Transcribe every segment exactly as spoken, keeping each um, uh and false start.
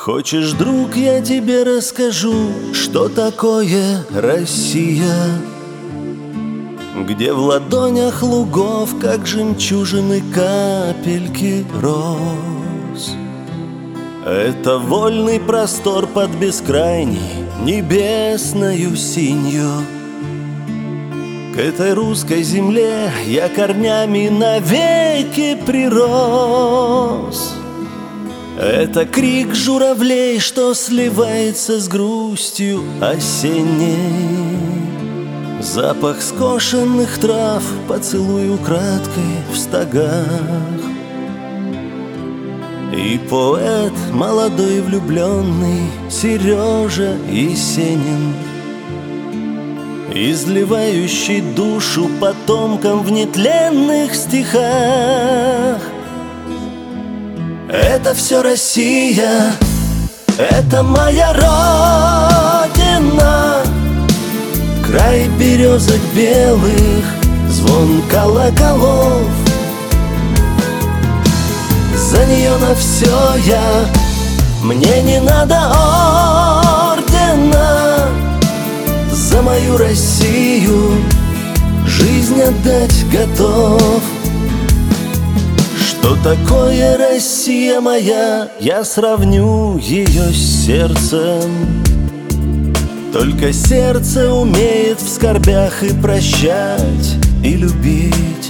Хочешь, друг, я тебе расскажу, что такое Россия, где в ладонях лугов, как жемчужины, капельки роз. Это вольный простор под бескрайней небесною синью. К этой русской земле я корнями навеки прирос. Это крик журавлей, что сливается с грустью осенней. Запах скошенных трав, поцелуй украдкой в стогах. И поэт молодой и влюбленный Сережа Есенин, изливающий душу потомкам в нетленных стихах. Это все Россия, это моя родина, край березок белых, звон колоколов. За нее на все я, мне не надо ордена. За мою Россию жизнь отдать готов. Что такое Россия моя, я сравню ее с сердцем. Только сердце умеет в скорбях и прощать, и любить.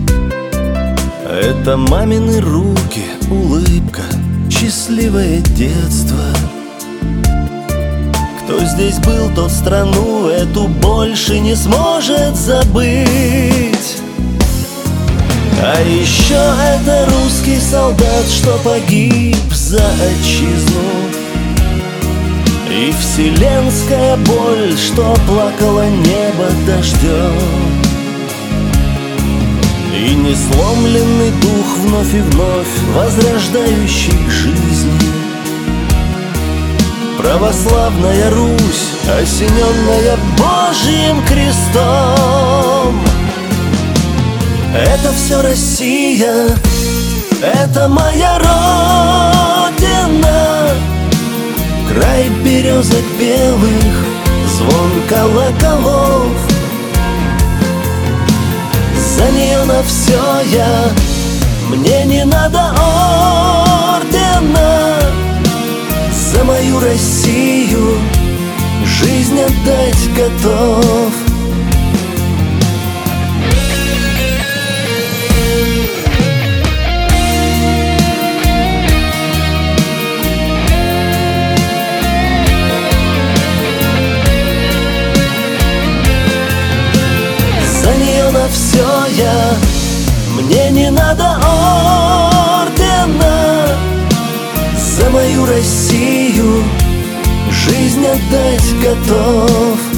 Это мамины руки, улыбка, счастливое детство. Кто здесь был, тот страну эту больше не сможет забыть. А еще это русский солдат, что погиб за отчизну, и вселенская боль, что плакала небо дождем. И несломленный дух, вновь и вновь возрождающий жизни. Православная Русь, осененная Божьим крестом. Это все Россия, это моя родина, край березок белых, звон колоколов. За нее на все я, мне не надо ордена. За мою Россию жизнь отдать готов. За нее на все я, мне не надо ордена. За мою Россию жизнь отдать готов.